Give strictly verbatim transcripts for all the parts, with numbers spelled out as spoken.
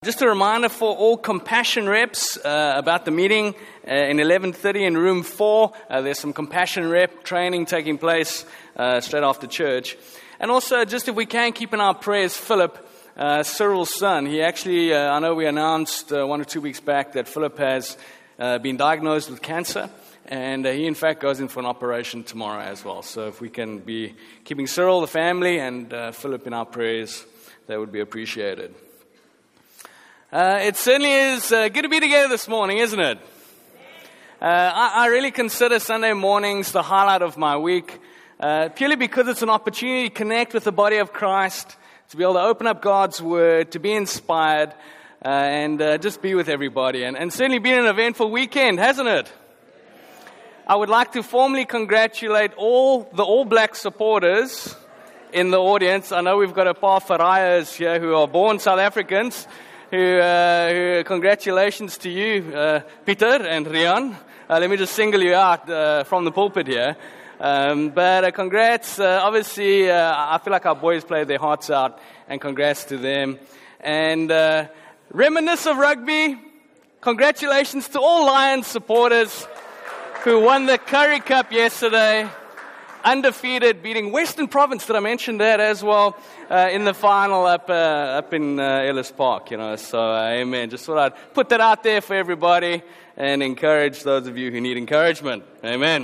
Just a reminder for all Compassion reps uh, about the meeting uh, in eleven thirty in room four. Uh, there's some Compassion rep training taking place uh, straight after church. And also, just if we can, keep in our prayers Philip, uh, Cyril's son. He actually, uh, I know we announced uh, one or two weeks back that Philip has uh, been diagnosed with cancer. And uh, he, in fact, goes in for an operation tomorrow as well. So if we can be keeping Cyril, the family, and uh, Philip in our prayers, that would be appreciated. Uh, it certainly is uh, good to be together this morning, isn't it? Uh, I, I really consider Sunday mornings the highlight of my week, uh, purely because it's an opportunity to connect with the body of Christ, to be able to open up God's Word, to be inspired, uh, and uh, just be with everybody. And, and certainly been an eventful weekend, hasn't it? I would like to formally congratulate all the All Black supporters in the audience. I know we've got a paar Faraias here who are born South Africans. Who, uh, who, congratulations to you, uh, Peter and Rian. Uh, let me just single you out uh, from the pulpit here. Um, but uh, congrats. Uh, obviously, uh, I feel like our boys played their hearts out, and congrats to them. And uh, reminisce of rugby. Congratulations to all Lions supporters who won the Currie Cup yesterday. Undefeated, beating Western Province. Did I mention that as well uh, in the final up uh, up in uh, Ellis Park? You know, so uh, amen. Just thought I'd put that out there for everybody and encourage those of you who need encouragement. Amen.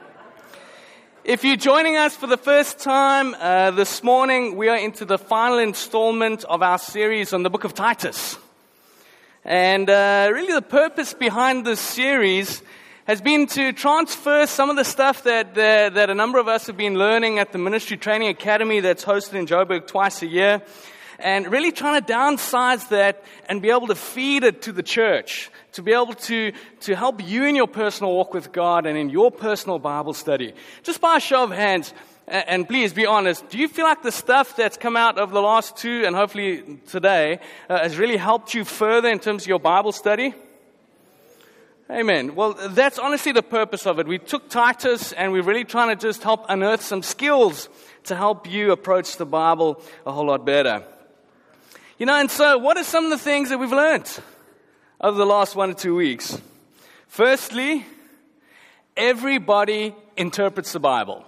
If you're joining us for the first time uh, this morning, we are into the final installment of our series on the book of Titus, and uh, really the purpose behind this series has been to transfer some of the stuff that uh, that a number of us have been learning at the Ministry Training Academy that's hosted in Joburg twice a year, and really trying to downsize that and be able to feed it to the church, to be able to, to help you in your personal walk with God and in your personal Bible study. Just by a show of hands, and please be honest, do you feel like the stuff that's come out of the last two, and hopefully today, uh, has really helped you further in terms of your Bible study? Amen. Well, that's honestly the purpose of it. We took Titus and we're really trying to just help unearth some skills to help you approach the Bible a whole lot better. You know, and so what are some of the things that we've learned over the last one or two weeks? Firstly, everybody interprets the Bible.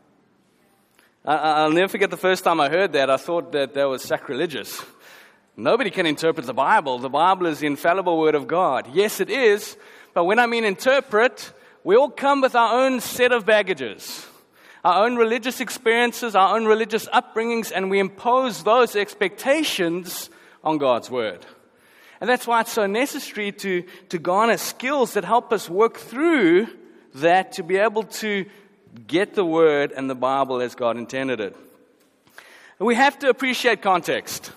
I'll never forget the first time I heard that. I thought that that was sacrilegious. Nobody can interpret the Bible. The Bible is the infallible Word of God. Yes, it is. But when I mean interpret, we all come with our own set of baggages, our own religious experiences, our own religious upbringings, and we impose those expectations on God's Word. And that's why it's so necessary to, to garner skills that help us work through that to be able to get the Word and the Bible as God intended it. And we have to appreciate context.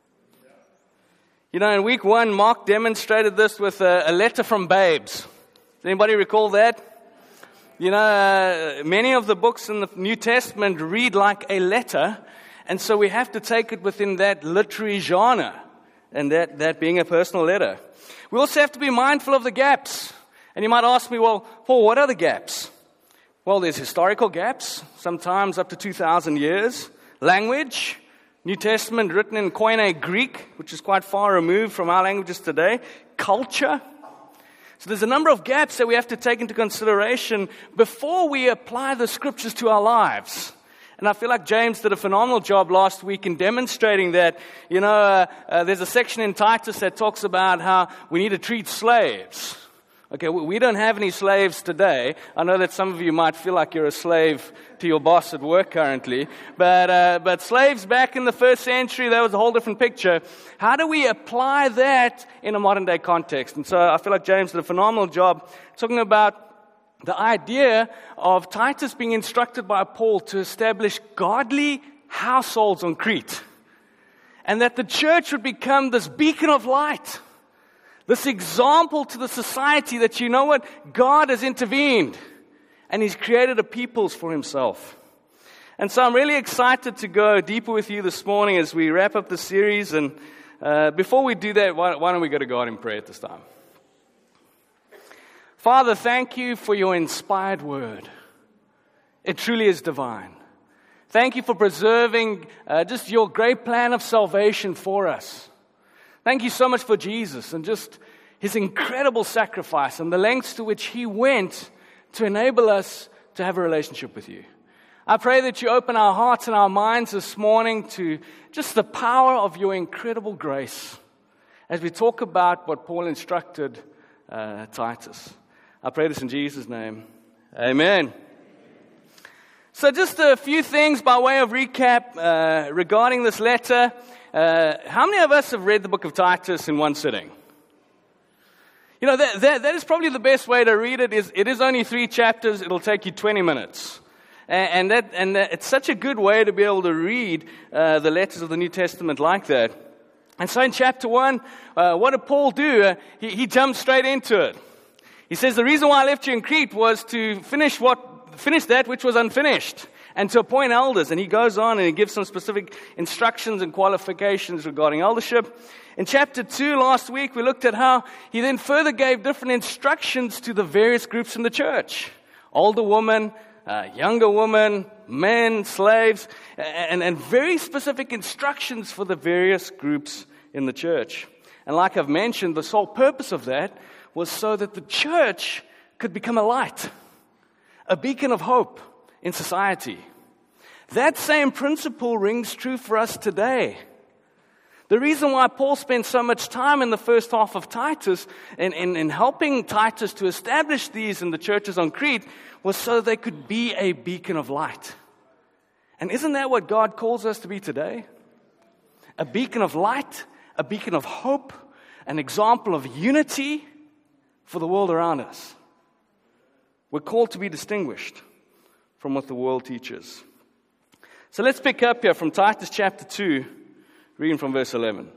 You know, in week one, Mark demonstrated this with a, a letter from babes. Does anybody recall that? You know, uh, many of the books in the New Testament read like a letter, and so we have to take it within that literary genre, and that, that being a personal letter. We also have to be mindful of the gaps. And you might ask me, well, Paul, what are the gaps? Well, there's historical gaps, sometimes up to two thousand years. Language. New Testament written in Koine Greek, which is quite far removed from our languages today. Culture. So there's a number of gaps that we have to take into consideration before we apply the scriptures to our lives. And I feel like James did a phenomenal job last week in demonstrating that, you know, uh, uh, there's a section in Titus that talks about how we need to treat slaves. Okay, we don't have any slaves today. I know that some of you might feel like you're a slave to your boss at work currently. But uh, but slaves back in the first century, that was a whole different picture. How do we apply that in a modern day context? And so I feel like James did a phenomenal job talking about the idea of Titus being instructed by Paul to establish godly households on Crete. And that the church would become this beacon of light. This example to the society that, you know what, God has intervened and He's created a peoples for Himself. And so I'm really excited to go deeper with you this morning as we wrap up the series. And uh, before we do that, why, why don't we go to God in prayer at this time? Father, thank you for your inspired word. It truly is divine. Thank you for preserving uh, just your great plan of salvation for us. Thank you so much for Jesus and just his incredible sacrifice and the lengths to which he went to enable us to have a relationship with you. I pray that you open our hearts and our minds this morning to just the power of your incredible grace as we talk about what Paul instructed uh, Titus. I pray this in Jesus' name. Amen. So just a few things by way of recap uh, regarding this letter. Uh, how many of us have read the book of Titus in one sitting? You know, that, that, that is probably the best way to read it. Is It is only three chapters. It'll take you twenty minutes. And, and, that, and that, it's such a good way to be able to read uh, the letters of the New Testament like that. And so in chapter one, uh, what did Paul do? Uh, he, he jumped straight into it. He says, the reason why I left you in Crete was to finish what finish that which was unfinished and to appoint elders. And he goes on and he gives some specific instructions and qualifications regarding eldership. In chapter two, last week, we looked at how he then further gave different instructions to the various groups in the church. Older women, uh, younger women, men, slaves, and, and very specific instructions for the various groups in the church. And like I've mentioned, the sole purpose of that was so that the church could become a light, a beacon of hope in society. That same principle rings true for us today. The reason why Paul spent so much time in the first half of Titus in, in, in helping Titus to establish these in the churches on Crete was so they could be a beacon of light. And isn't that what God calls us to be today? A beacon of light, a beacon of hope, an example of unity for the world around us. We're called to be distinguished from what the world teaches. So let's pick up here from Titus chapter two, reading from verse eleven.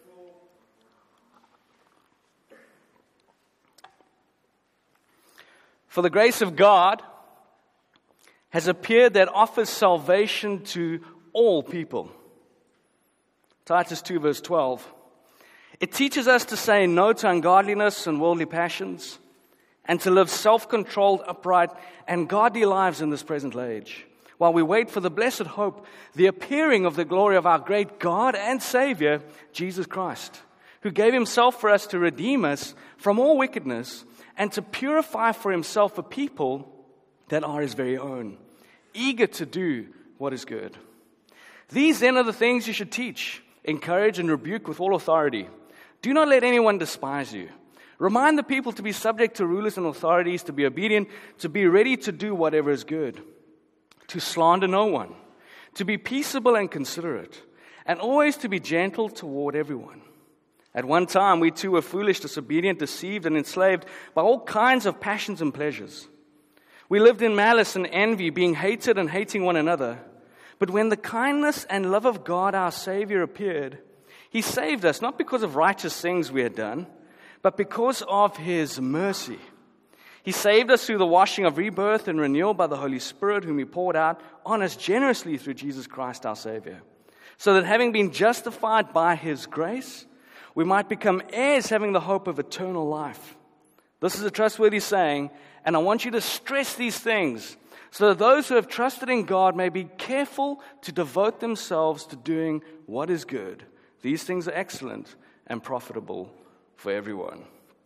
For the grace of God has appeared that offers salvation to all people. Titus two verse twelve. It teaches us to say no to ungodliness and worldly passions, and to live self-controlled, upright, and godly lives in this present age, while we wait for the blessed hope, the appearing of the glory of our great God and Savior, Jesus Christ, who gave himself for us to redeem us from all wickedness and to purify for himself a people that are his very own, eager to do what is good. These then are the things you should teach, encourage, and rebuke with all authority. Do not let anyone despise you. Remind the people to be subject to rulers and authorities, to be obedient, to be ready to do whatever is good, to slander no one, to be peaceable and considerate, and always to be gentle toward everyone. At one time, we too were foolish, disobedient, deceived, and enslaved by all kinds of passions and pleasures. We lived in malice and envy, being hated and hating one another. But when the kindness and love of God, our Savior, appeared, he saved us, not because of righteous things we had done, but because of his mercy. He saved us through the washing of rebirth and renewal by the Holy Spirit, whom he poured out on us generously through Jesus Christ our Savior, so that having been justified by his grace, we might become heirs having the hope of eternal life. This is a trustworthy saying, and I want you to stress these things, so that those who have trusted in God may be careful to devote themselves to doing what is good. These things are excellent and profitable for everyone.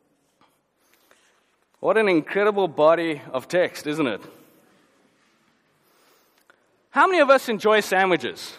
What an incredible body of text, isn't it? How many of us enjoy sandwiches?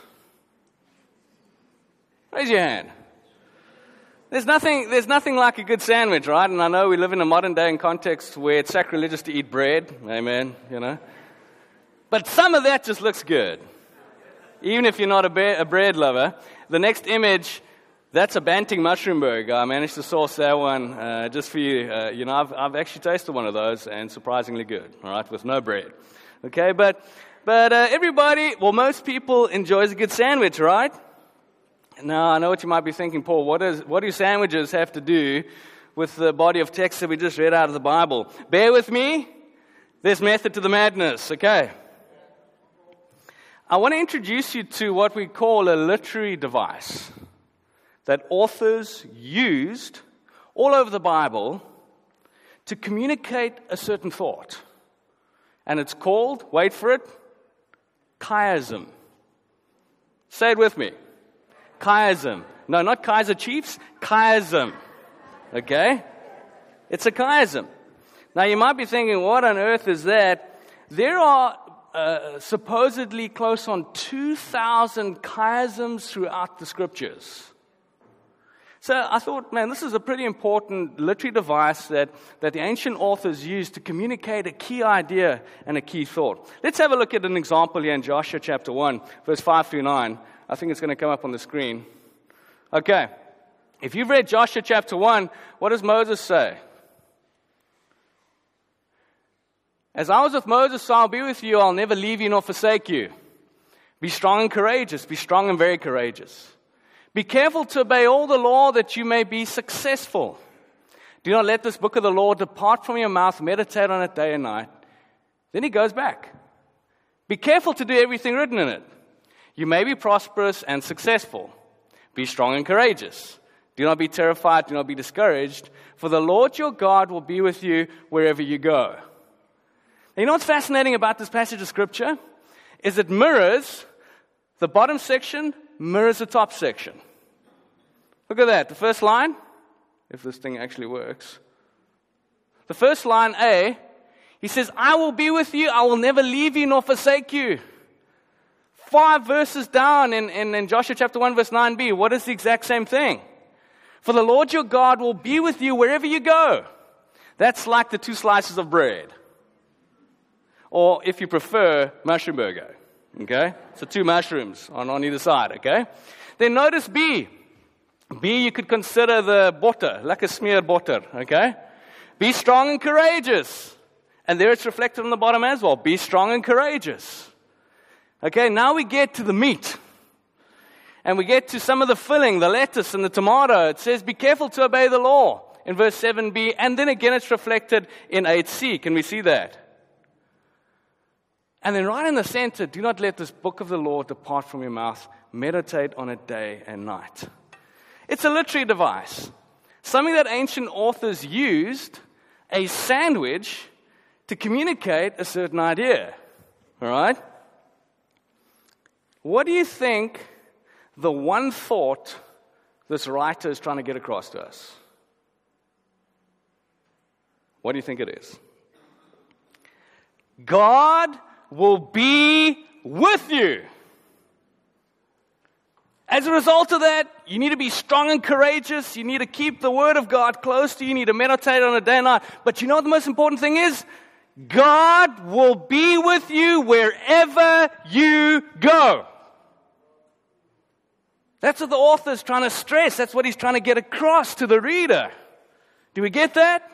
Raise your hand. There's nothing, there's nothing like a good sandwich, right? And I know we live in a modern day and context where it's sacrilegious to eat bread. Amen, you know. But some of that just looks good. Even if you're not a, be- a bread lover. The next image, that's a Banting mushroom burger. I managed to source that one uh, just for you. Uh, you know, I've, I've actually tasted one of those, and surprisingly good, all right, with no bread. Okay, but but uh, everybody, well, most people enjoys a good sandwich, right? Now, I know what you might be thinking, Paul, what, is, what do sandwiches have to do with the body of text that we just read out of the Bible? Bear with me. There's method to the madness, okay? I want to introduce you to what we call a literary device that authors used all over the Bible to communicate a certain thought. And it's called, wait for it, chiasm. Say it with me. Chiasm. No, not Kaiser Chiefs, chiasm. Okay? It's a chiasm. Now, you might be thinking, what on earth is that? There are uh, supposedly close on two thousand chiasms throughout the Scriptures. So I thought, man, this is a pretty important literary device that, that the ancient authors used to communicate a key idea and a key thought. Let's have a look at an example here in Joshua chapter one, verse five through nine. I think it's going to come up on the screen. Okay. If you've read Joshua chapter one, what does Moses say? As I was with Moses, so I'll be with you. I'll never leave you nor forsake you. Be strong and courageous. Be strong and very courageous. Be careful to obey all the law that you may be successful. Do not let this book of the law depart from your mouth. Meditate on it day and night. Then he goes back. Be careful to do everything written in it. You may be prosperous and successful. Be strong and courageous. Do not be terrified. Do not be discouraged. For the Lord your God will be with you wherever you go. Now, you know what's fascinating about this passage of Scripture? Is it mirrors the bottom section, mirrors the top section. Look at that. The first line, if this thing actually works. The first line, A, he says, I will be with you. I will never leave you nor forsake you. Five verses down in, in, in Joshua chapter one, verse nine b, what is the exact same thing? For the Lord your God will be with you wherever you go. That's like the two slices of bread. Or, if you prefer, mushroom burger. Okay? So two mushrooms on, on either side, okay? Then notice B. B, you could consider the butter, like a smeared butter, okay? Be strong and courageous. And there it's reflected on the bottom as well. Be strong and courageous. Okay, now we get to the meat. And we get to some of the filling, the lettuce and the tomato. It says, be careful to obey the law in verse seven b. And then again it's reflected in eight c. Can we see that? And then right in the center, do not let this book of the law depart from your mouth. Meditate on it day and night. It's a literary device. Something that ancient authors used, a sandwich, to communicate a certain idea. All right? What do you think the one thought this writer is trying to get across to us? What do you think it is? God will be with you. As a result of that, you need to be strong and courageous. You need to keep the Word of God close to you. You need to meditate on it day and night. But you know what the most important thing is? God will be with you wherever you go. That's what the author's trying to stress. That's what he's trying to get across to the reader. Do we get that?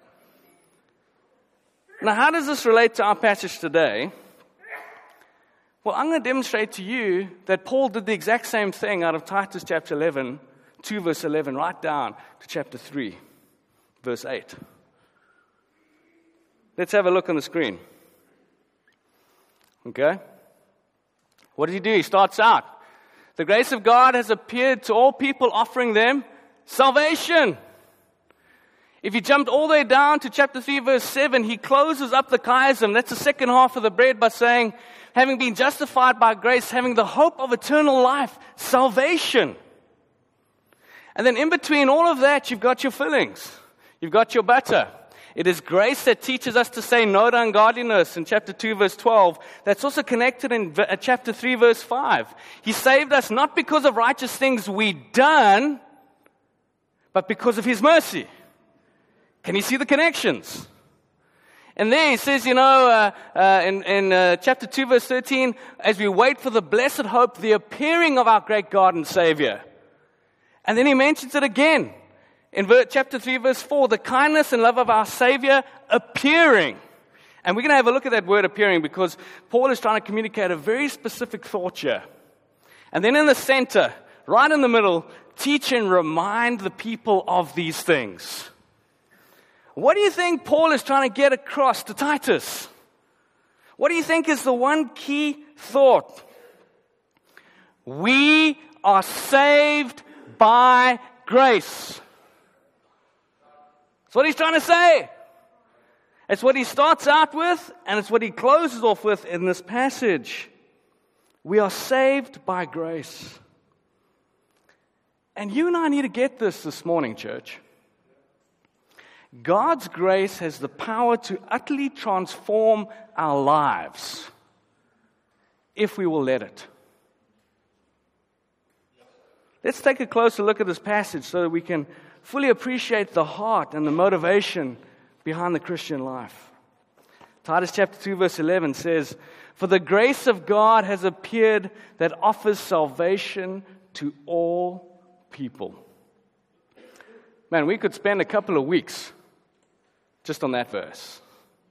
Now, how does this relate to our passage today? Well, I'm going to demonstrate to you that Paul did the exact same thing out of Titus chapter eleven, two verse eleven, right down to chapter three, verse eight. Let's have a look on the screen. Okay? What does he do? He starts out. The grace of God has appeared to all people, offering them salvation. If you jumped all the way down to chapter three, verse seven, he closes up the chiasm. That's the second half of the bread by saying, having been justified by grace, having the hope of eternal life, salvation. And then in between all of that, you've got your fillings. You've got your butter. It is grace that teaches us to say no to ungodliness in chapter two, verse twelve. That's also connected in chapter three, verse five. He saved us not because of righteous things we'd done, but because of His mercy. Can you see the connections? And there he says, you know, uh, uh, in, in uh, chapter two, verse thirteen, as we wait for the blessed hope, the appearing of our great God and Savior. And then he mentions it again. In ver- chapter three, verse four, the kindness and love of our Savior appearing. And we're going to have a look at that word appearing because Paul is trying to communicate a very specific thought here. And then in the center, right in the middle, teach and remind the people of these things. What do you think Paul is trying to get across to Titus? What do you think is the one key thought? We are saved by grace. That's what he's trying to say. It's what he starts out with, and it's what he closes off with in this passage. We are saved by grace. And you and I need to get this this morning, church. God's grace has the power to utterly transform our lives if we will let it. Let's take a closer look at this passage so that we can fully appreciate the heart and the motivation behind the Christian life. Titus chapter two verse eleven says, "For the grace of God has appeared that offers salvation to all people." Man, we could spend a couple of weeks just on that verse.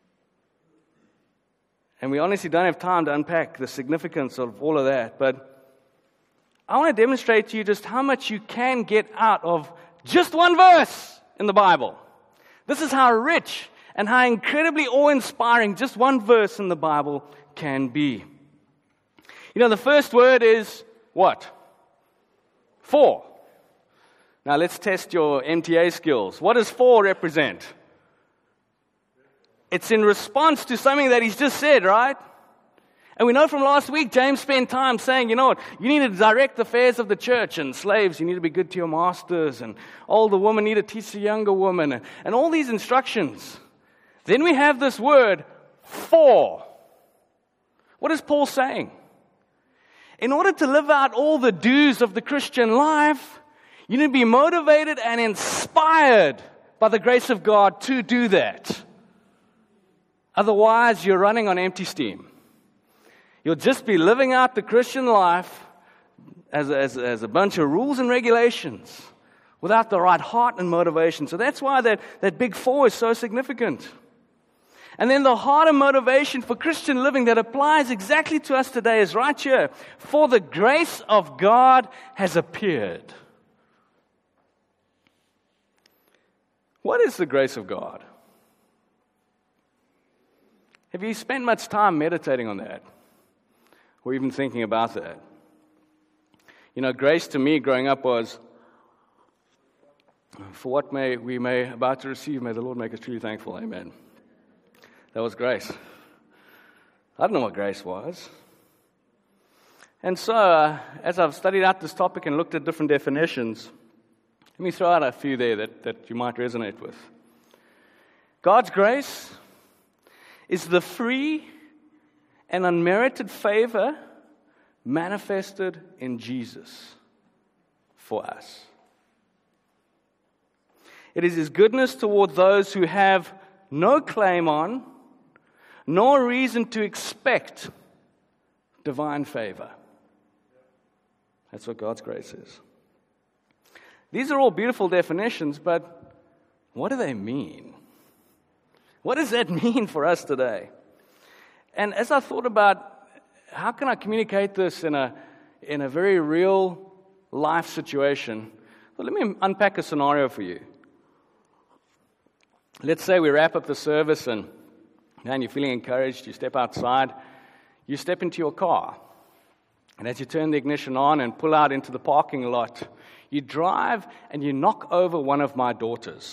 And we honestly don't have time to unpack the significance of all of that, but I want to demonstrate to you just how much you can get out of just one verse in the Bible. This is how rich and how incredibly awe-inspiring just one verse in the Bible can be. You know, the first word is what? For. Now let's test your M T A skills. What does for represent? It's in response to something that he's just said, right? And we know from last week, James spent time saying, you know what, you need to direct the affairs of the church, and slaves, you need to be good to your masters, and older women need to teach the younger women, and, and all these instructions. Then we have this word, for. What is Paul saying? In order to live out all the dues of the Christian life, you need to be motivated and inspired by the grace of God to do that. Otherwise, you're running on empty steam. You'll just be living out the Christian life as a, as, as a bunch of rules and regulations without the right heart and motivation. So that's why that, that big four is so significant. And then the heart and motivation for Christian living that applies exactly to us today is right here. For the grace of God has appeared. What is the grace of God? Have you spent much time meditating on that? Or even thinking about that? You know, grace to me growing up was, for what may we may about to receive, may the Lord make us truly thankful. Amen. That was grace. I don't know what grace was. And so, uh, as I've studied out this topic and looked at different definitions, let me throw out a few there that, that you might resonate with. God's grace is the free and unmerited favor manifested in Jesus for us. It is His goodness toward those who have no claim on, nor reason to expect divine favor. That's what God's grace is. These are all beautiful definitions, but what do they mean? What does that mean for us today? And as I thought about how can I communicate this in a in a very real life situation, well, let me unpack a scenario for you. Let's say we wrap up the service and man, you're feeling encouraged, you step outside, you step into your car. And as you turn the ignition on and pull out into the parking lot, you drive and you knock over one of my daughters.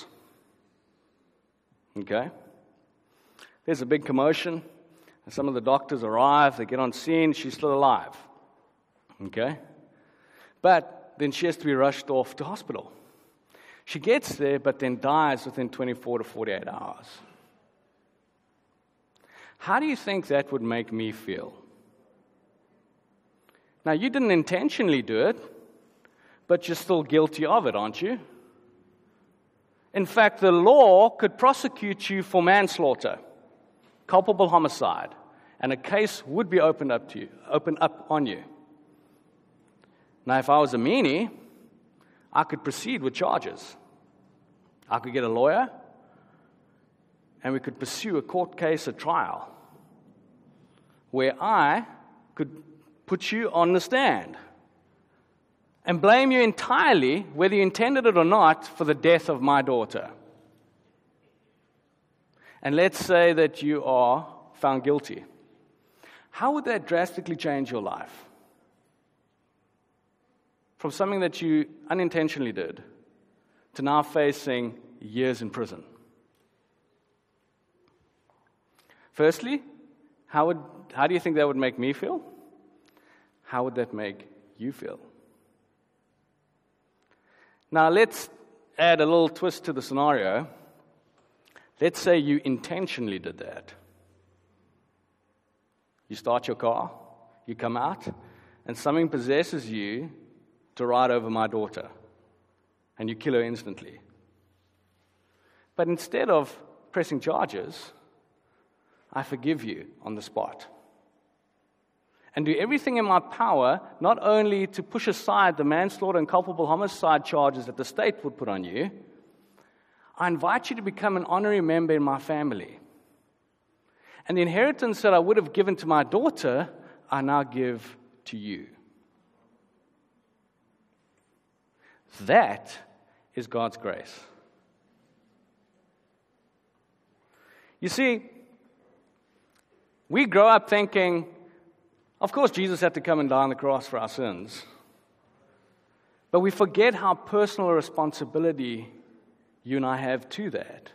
Okay? There's a big commotion. And some of the doctors arrive, they get on scene, she's still alive. Okay? But then she has to be rushed off to hospital. She gets there, but then dies within twenty-four to forty-eight hours. How do you think that would make me feel? Now, you didn't intentionally do it, but you're still guilty of it, aren't you? In fact, the law could prosecute you for manslaughter, culpable homicide, and a case would be opened up to you, opened up on you. Now, if I was a meanie, I could proceed with charges. I could get a lawyer, and we could pursue a court case, a trial, where I could put you on the stand and blame you entirely, whether you intended it or not, for the death of my daughter. And let's say that you are found guilty. How would that drastically change your life? From something that you unintentionally did to now facing years in prison. Firstly, how would how do you think that would make me feel? How would that make you feel? Now let's add a little twist to the scenario. Let's say you intentionally did that. You start your car, you come out, and something possesses you to ride over my daughter, and you kill her instantly. But instead of pressing charges, I forgive you on the spot. And do everything in my power, not only to push aside the manslaughter and culpable homicide charges that the state would put on you, I invite you to become an honorary member in my family. And the inheritance that I would have given to my daughter, I now give to you. That is God's grace. You see, we grow up thinking, of course, Jesus had to come and die on the cross for our sins. But we forget how personal a responsibility you and I have to that.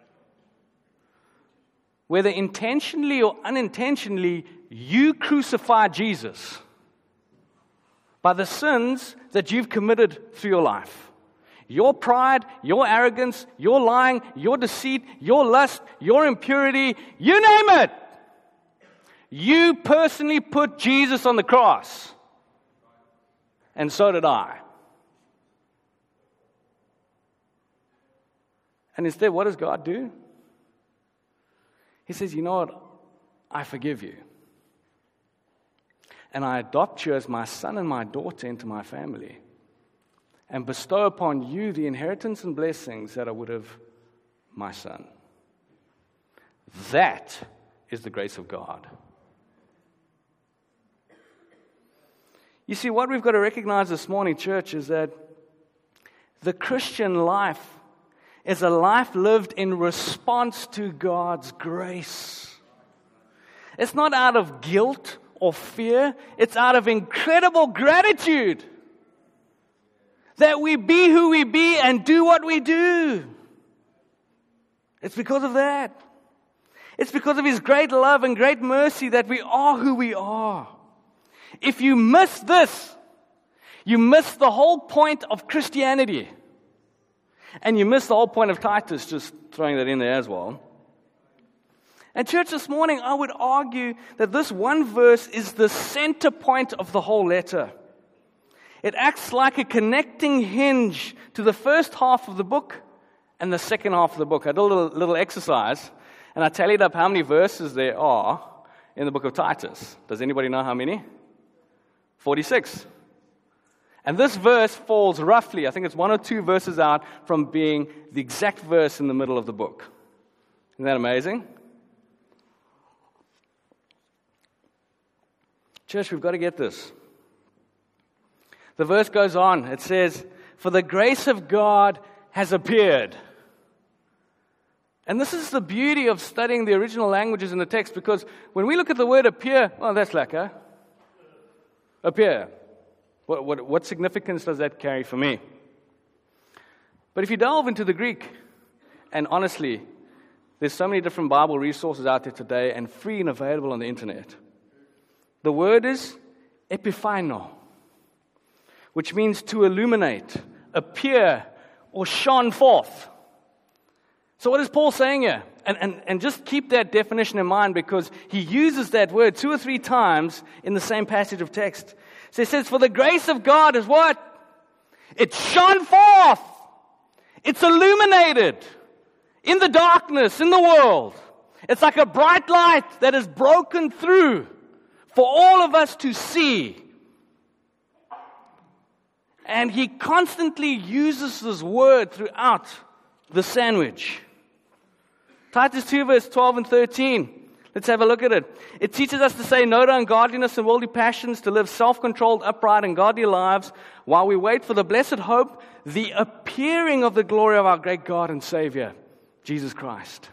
Whether intentionally or unintentionally, you crucified Jesus by the sins that you've committed through your life. Your pride, your arrogance, your lying, your deceit, your lust, your impurity, you name it. You personally put Jesus on the cross. And so did I. And instead, what does God do? He says, you know what? I forgive you. And I adopt you as my son and my daughter into my family. And bestow upon you the inheritance and blessings that I would have my son. That is the grace of God. You see, what we've got to recognize this morning, church, is that the Christian life is a life lived in response to God's grace. It's not out of guilt or fear. It's out of incredible gratitude that we be who we be and do what we do. It's because of that. It's because of His great love and great mercy that we are who we are. If you miss this, you miss the whole point of Christianity. And you miss the whole point of Titus, just throwing that in there as well. And church, this morning, I would argue that this one verse is the center point of the whole letter. It acts like a connecting hinge to the first half of the book and the second half of the book. I did a little, little exercise, and I tallied up how many verses there are in the book of Titus. Does anybody know how many? forty-six. And this verse falls roughly, I think it's one or two verses out from being the exact verse in the middle of the book. Isn't that amazing? Church, we've got to get this. The verse goes on. It says, "For the grace of God has appeared." And this is the beauty of studying the original languages in the text, because when we look at the word appear, oh, that's lekker. Appear. What, what, what significance does that carry for me? But if you delve into the Greek, and honestly, there's so many different Bible resources out there today and free and available on the internet. The word is epiphano, which means to illuminate, appear, or shone forth. So what is Paul saying here? And, and, and just keep that definition in mind, because he uses that word two or three times in the same passage of text. So he says, for the grace of God is what? It's shone forth. It's illuminated in the darkness, in the world. It's like a bright light that is broken through for all of us to see. And he constantly uses this word throughout the sandwich. Titus two, verse twelve and thirteen. Let's have a look at it. It teaches us to say no to ungodliness and worldly passions, to live self-controlled, upright, and godly lives while we wait for the blessed hope, the appearing of the glory of our great God and Savior, Jesus Christ.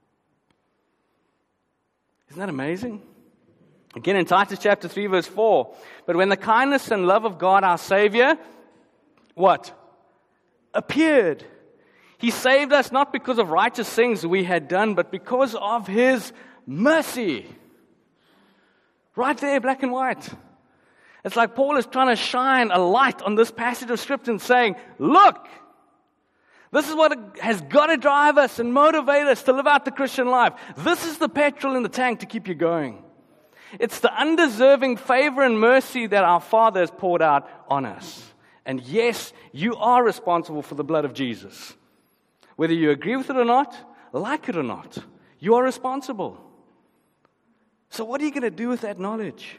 Isn't that amazing? Again in Titus chapter three, verse four. But when the kindness and love of God our Savior, what? Appeared. He saved us not because of righteous things we had done, but because of His mercy. Right there, black and white. It's like Paul is trying to shine a light on this passage of Scripture and saying, look, this is what has got to drive us and motivate us to live out the Christian life. This is the petrol in the tank to keep you going. It's the undeserving favor and mercy that our Father has poured out on us. And yes, you are responsible for the blood of Jesus. Whether you agree with it or not, like it or not, you are responsible. So what are you going to do with that knowledge?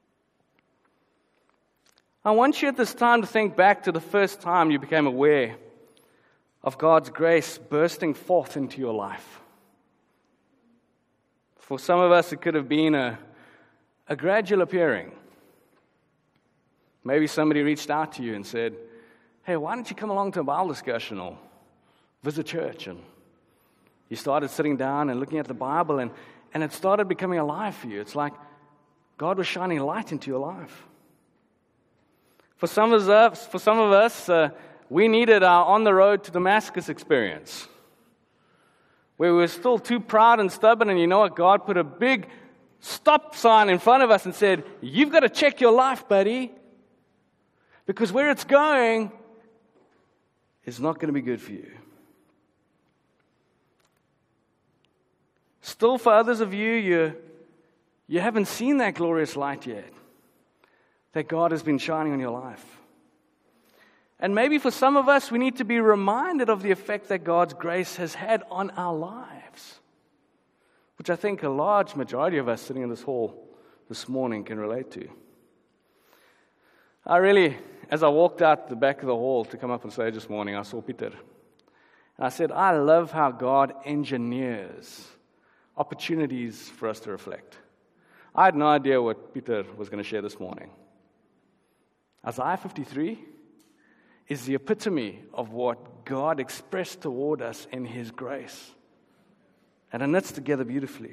I want you at this time to think back to the first time you became aware of God's grace bursting forth into your life. For some of us, it could have been a, a gradual appearing. Maybe somebody reached out to you and said, hey, why don't you come along to a Bible discussion or visit church? And you started sitting down and looking at the Bible, and, and it started becoming alive for you. It's like God was shining light into your life. For some of us, for some of us, uh, we needed our on the road to Damascus experience, where we were still too proud and stubborn, and you know what? God put a big stop sign in front of us and said, you've got to check your life, buddy, because where it's going is not going to be good for you. Still, for others of you, you, you haven't seen that glorious light yet that God has been shining on your life. And maybe for some of us, we need to be reminded of the effect that God's grace has had on our lives, which I think a large majority of us sitting in this hall this morning can relate to. I really, as I walked out the back of the hall to come up and say this morning, I saw Peter. And I said, I love how God engineers opportunities for us to reflect. I had no idea what Peter was going to share this morning. Isaiah fifty-three is the epitome of what God expressed toward us in His grace. And it knits together beautifully.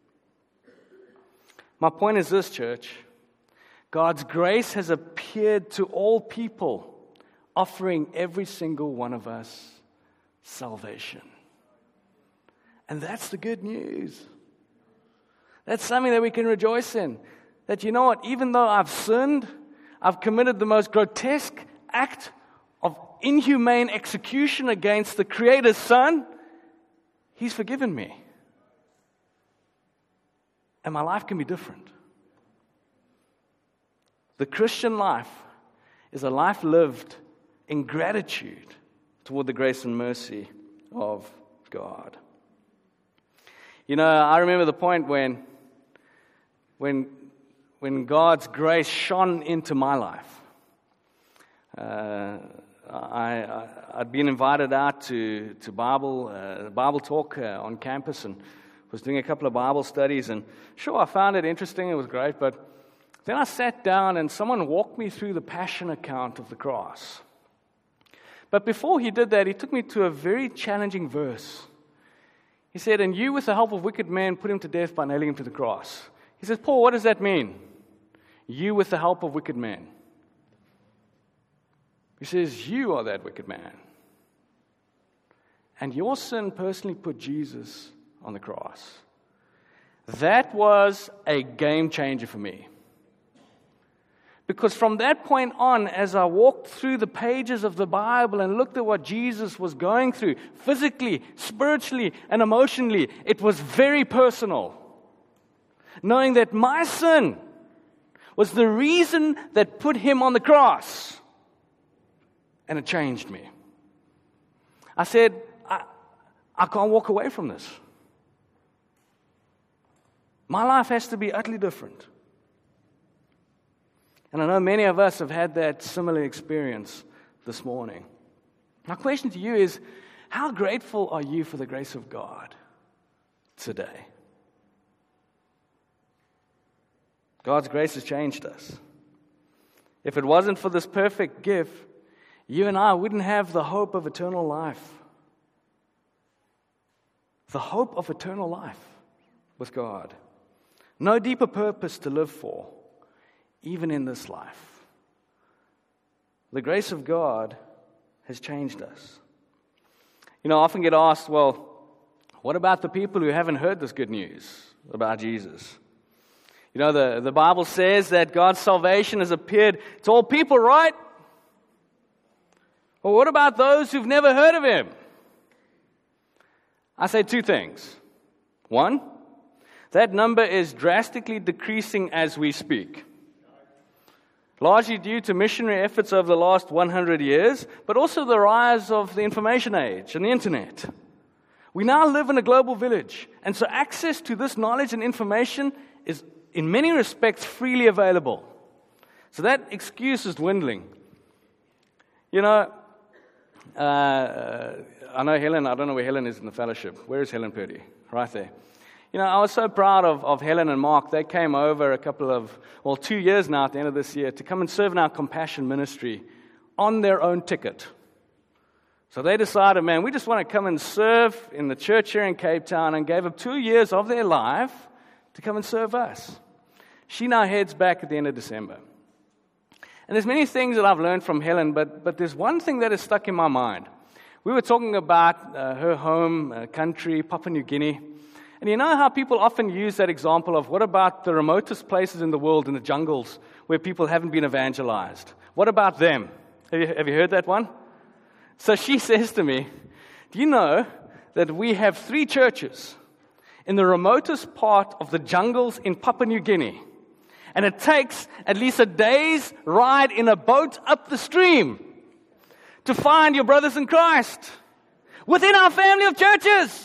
My point is this, church. God's grace has appeared to all people, offering every single one of us salvation. And that's the good news. That's something that we can rejoice in. That, you know what, even though I've sinned, I've committed the most grotesque act of inhumane execution against the Creator's Son, He's forgiven me. And my life can be different. The Christian life is a life lived in gratitude toward the grace and mercy of God. You know, I remember the point when, when, when God's grace shone into my life. Uh, I, I, I'd been invited out to, to Bible, uh, Bible talk uh, on campus, and was doing a couple of Bible studies, and sure, I found it interesting, it was great, but then I sat down and someone walked me through the passion account of the cross. But before he did that, he took me to a very challenging verse. He said, and you with the help of wicked men put him to death by nailing him to the cross. He says, Paul, what does that mean? You with the help of wicked men. He says, you are that wicked man. And your sin personally put Jesus on the cross. That was a game changer for me. Because from that point on, as I walked through the pages of the Bible and looked at what Jesus was going through, physically, spiritually, and emotionally, it was very personal. Knowing that my sin was the reason that put him on the cross. And it changed me. I said, I, I can't walk away from this. My life has to be utterly different. And I know many of us have had that similar experience this morning. My question to you is, how grateful are you for the grace of God today? God's grace has changed us. If it wasn't for this perfect gift, you and I wouldn't have the hope of eternal life. The hope of eternal life with God. No deeper purpose to live for, even in this life. The grace of God has changed us. You know, I often get asked, well, what about the people who haven't heard this good news about Jesus? You You know, the, the Bible says that God's salvation has appeared to all people, right? Well, what about those who've never heard of Him? I say two things. One, that number is drastically decreasing as we speak. Largely due to missionary efforts over the last one hundred years, but also the rise of the information age and the internet. We now live in a global village, and so access to this knowledge and information is, in many respects, freely available. So that excuse is dwindling. You know, uh, I know Helen, I don't know where Helen is in the fellowship. Where is Helen Purdy? Right there. You know, I was so proud of, of Helen and Mark. They came over a couple of, well, two years now at the end of this year to come and serve in our compassion ministry on their own ticket. So they decided, man, we just want to come and serve in the church here in Cape Town, and gave up two years of their life to come and serve us. She now heads back at the end of December. And there's many things that I've learned from Helen, but, but there's one thing that is stuck in my mind. We were talking about uh, her home uh, country, Papua New Guinea. And you know how people often use that example of, what about the remotest places in the world, in the jungles, where people haven't been evangelized? What about them? Have you, have you heard that one? So she says to me, do you know that we have three churches in the remotest part of the jungles in Papua New Guinea? And it takes at least a day's ride in a boat up the stream to find your brothers in Christ within our family of churches.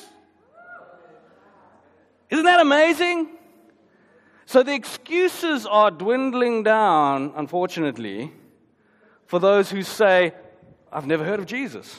Isn't that amazing? So the excuses are dwindling down, unfortunately, for those who say, I've never heard of Jesus.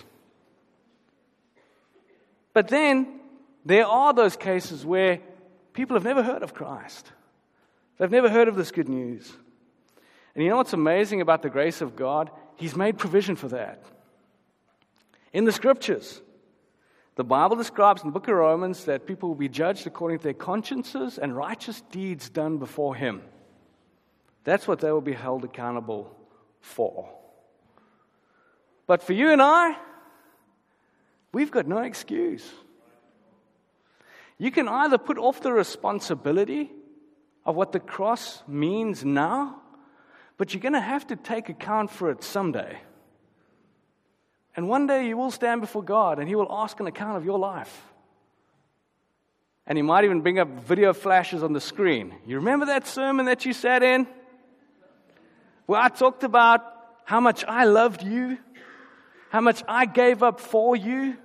But then, there are those cases where people have never heard of Christ. They've never heard of this good news. And you know what's amazing about the grace of God? He's made provision for that. In the Scriptures, the Bible describes in the book of Romans that people will be judged according to their consciences and righteous deeds done before Him. That's what they will be held accountable for. But for you and I, we've got no excuse. You can either put off the responsibility of what the cross means now, but you're going to have to take account for it someday. And one day you will stand before God, and He will ask an account of your life. And He might even bring up video flashes on the screen. You remember that sermon that you sat in? Where I talked about how much I loved you, how much I gave up for you.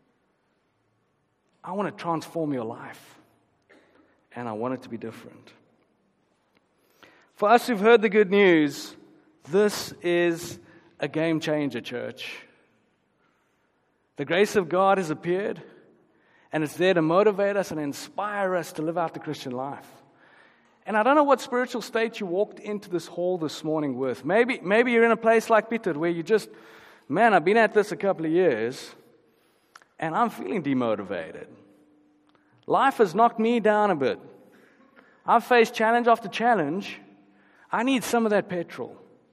I want to transform your life, and I want it to be different. For us who've heard the good news, this is a game changer, church. The grace of God has appeared, and it's there to motivate us and inspire us to live out the Christian life. And I don't know what spiritual state you walked into this hall this morning with. Maybe, maybe you're in a place like Peter where you just, man, I've been at this a couple of years, and I'm feeling demotivated. Life has knocked me down a bit. I've faced challenge after challenge. I need some of that petrol.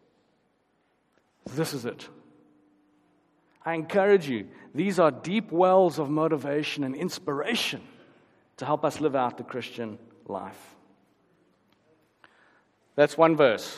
This is it. I encourage you, these are deep wells of motivation and inspiration to help us live out the Christian life. That's one verse.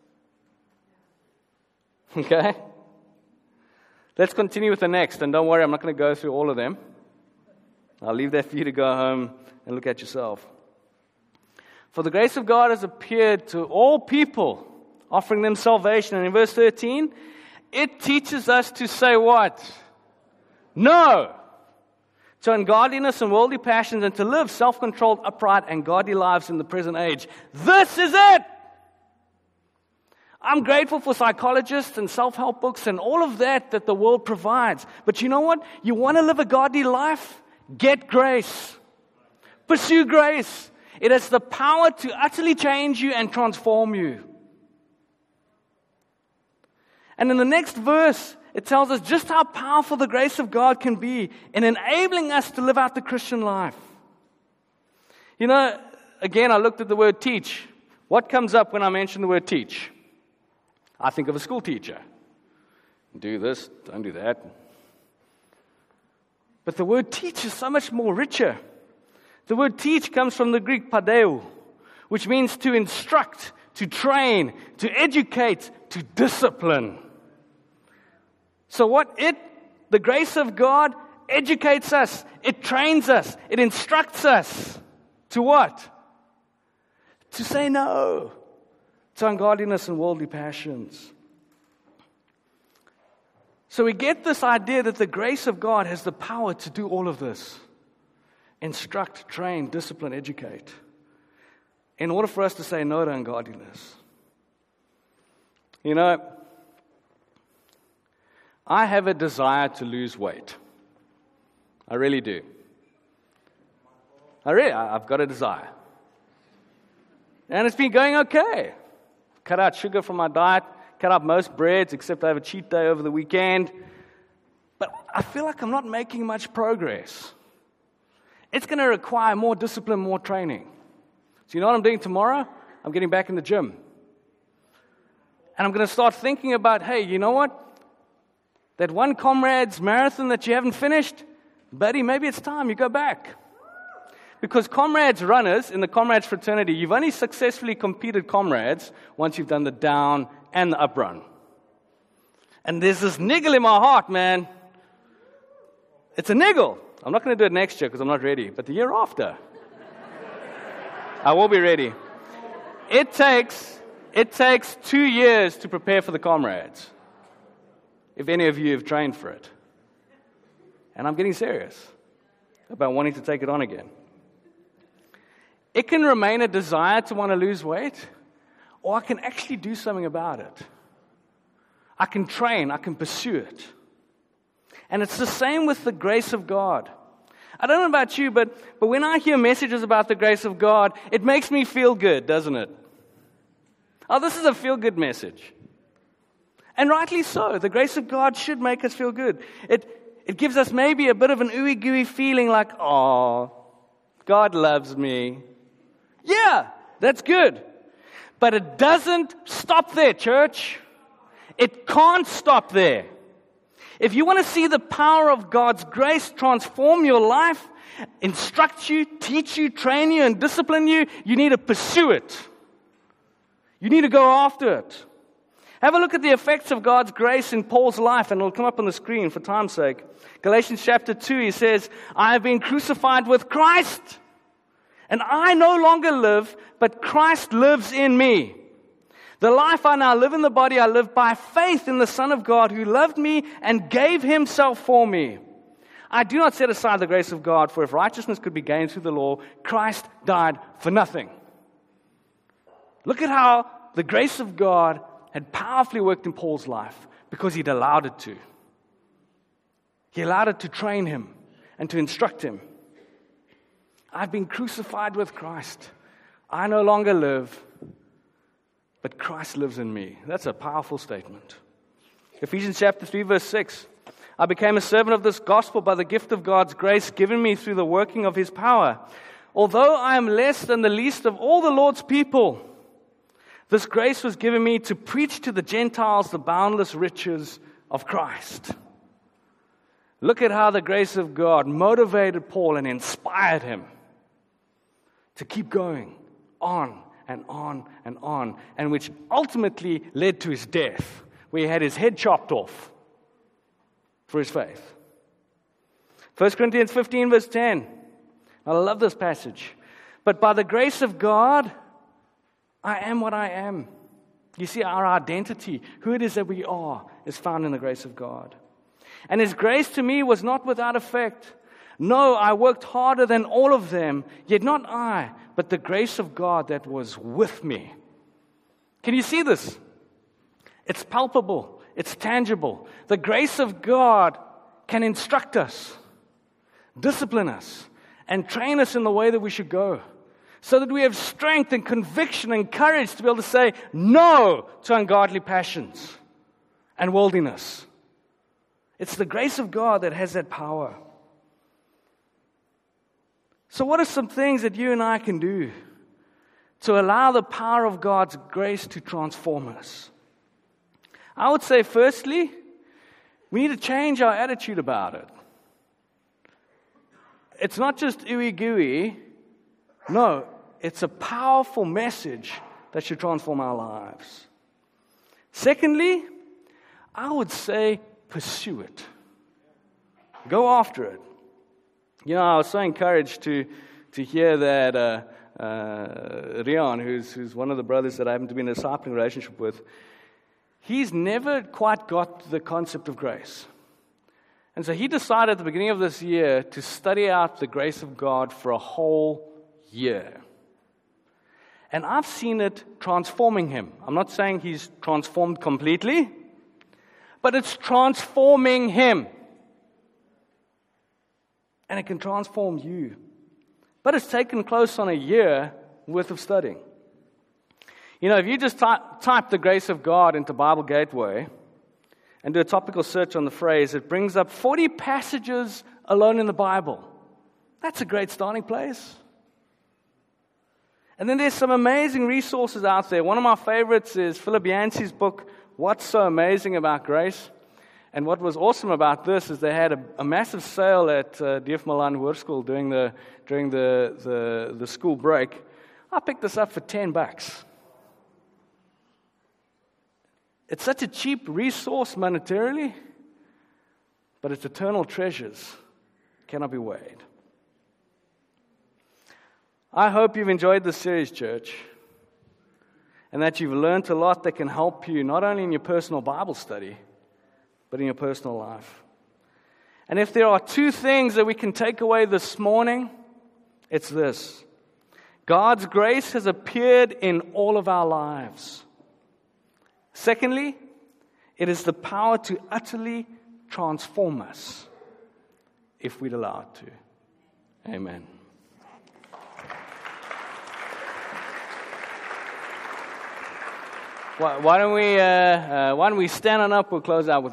Okay? Let's continue with the next, and don't worry, I'm not going to go through all of them. I'll leave that for you to go home and look at yourself. For the grace of God has appeared to all people, offering them salvation. And in verse thirteen, it teaches us to say what? No to ungodliness and worldly passions, and to live self-controlled, upright, and godly lives in the present age. This is it! I'm grateful for psychologists and self-help books and all of that that the world provides. But you know what? You want to live a godly life? Get grace. Pursue grace. It has the power to utterly change you and transform you. And in the next verse, it tells us just how powerful the grace of God can be in enabling us to live out the Christian life. You know, again, I looked at the word teach. What comes up when I mention the word teach? I think of a school teacher. Do this, don't do that. But the word teach is so much more richer. The word teach comes from the Greek padeo, which means to instruct, to train, to educate, to discipline. So what it, the grace of God, educates us, it trains us, it instructs us to what? To say no to ungodliness and worldly passions. So we get this idea that the grace of God has the power to do all of this. Instruct, train, discipline, educate. In order for us to say no to ungodliness. You know, I have a desire to lose weight. I really do. I really, I've got a desire. And it's been going okay. Cut out sugar from my diet, cut out most breads, except I have a cheat day over the weekend. But I feel like I'm not making much progress. It's going to require more discipline, more training. So you know what I'm doing tomorrow? I'm getting back in the gym. And I'm going to start thinking about, hey, you know what? That one comrade's marathon that you haven't finished, buddy, maybe it's time you go back. Because comrades runners in the comrades fraternity, you've only successfully competed comrades once you've done the down and the up run. And there's this niggle in my heart, man. It's a niggle. I'm not going to do it next year because I'm not ready, but the year after, I will be ready. It takes, it takes two years to prepare for the comrades, if any of you have trained for it. And I'm getting serious about wanting to take it on again. It can remain a desire to want to lose weight, or I can actually do something about it. I can train, I can pursue it. And it's the same with the grace of God. I don't know about you, but, but when I hear messages about the grace of God, it makes me feel good, doesn't it? Oh, this is a feel-good message. And rightly so. The grace of God should make us feel good. It, it gives us maybe a bit of an ooey-gooey feeling like, oh, God loves me. Yeah, that's good. But it doesn't stop there, church. It can't stop there. If you want to see the power of God's grace transform your life, instruct you, teach you, train you, and discipline you, you need to pursue it. You need to go after it. Have a look at the effects of God's grace in Paul's life, and it'll come up on the screen for time's sake. Galatians chapter two, he says, I have been crucified with Christ, and I no longer live, but Christ lives in me. The life I now live in the body, I live by faith in the Son of God who loved me and gave himself for me. I do not set aside the grace of God, for if righteousness could be gained through the law, Christ died for nothing. Look at how the grace of God had powerfully worked in Paul's life because he'd allowed it to. He allowed it to train him and to instruct him. I've been crucified with Christ. I no longer live, but Christ lives in me. That's a powerful statement. Ephesians chapter three, verse six. I became a servant of this gospel by the gift of God's grace given me through the working of his power. Although I am less than the least of all the Lord's people, this grace was given me to preach to the Gentiles the boundless riches of Christ. Look at how the grace of God motivated Paul and inspired him to keep going on and on and on, and which ultimately led to his death, where he had his head chopped off for his faith. First Corinthians fifteen, verse ten. I love this passage. But by the grace of God, I am what I am. You see, our identity, who it is that we are, is found in the grace of God. And his grace to me was not without effect. No, I worked harder than all of them, yet not I, but the grace of God that was with me. Can you see this? It's palpable. It's tangible. The grace of God can instruct us, discipline us, and train us in the way that we should go, so that we have strength and conviction and courage to be able to say no to ungodly passions and worldliness. It's the grace of God that has that power. So what are some things that you and I can do to allow the power of God's grace to transform us? I would say, firstly, we need to change our attitude about it. It's not just ooey gooey. No, it's a powerful message that should transform our lives. Secondly, I would say pursue it. Go after it. You know, I was so encouraged to to hear that uh, uh, Rian, who's, who's one of the brothers that I happen to be in a discipling relationship with, he's never quite got the concept of grace. And so he decided at the beginning of this year to study out the grace of God for a whole year. And I've seen it transforming him. I'm not saying he's transformed completely, but it's transforming him. And it can transform you. But it's taken close on a year worth of studying. You know, if you just type, type the grace of God into Bible Gateway and do a topical search on the phrase, it brings up forty passages alone in the Bible. That's a great starting place. And then there's some amazing resources out there. One of my favorites is Philip Yancey's book, What's So Amazing About Grace? And what was awesome about this is they had a, a massive sale at uh, D F Milan Hoërskool during the during the, the the school break. I picked this up for ten bucks. It's such a cheap resource monetarily, but its eternal treasures cannot be weighed. I hope you've enjoyed this series, church, and that you've learned a lot that can help you not only in your personal Bible study, but in your personal life. And if there are two things that we can take away this morning, it's this. God's grace has appeared in all of our lives. Secondly, it is the power to utterly transform us if we'd allow it to. Amen. Why, why don't we uh, uh, why don't we stand on up? We'll close out with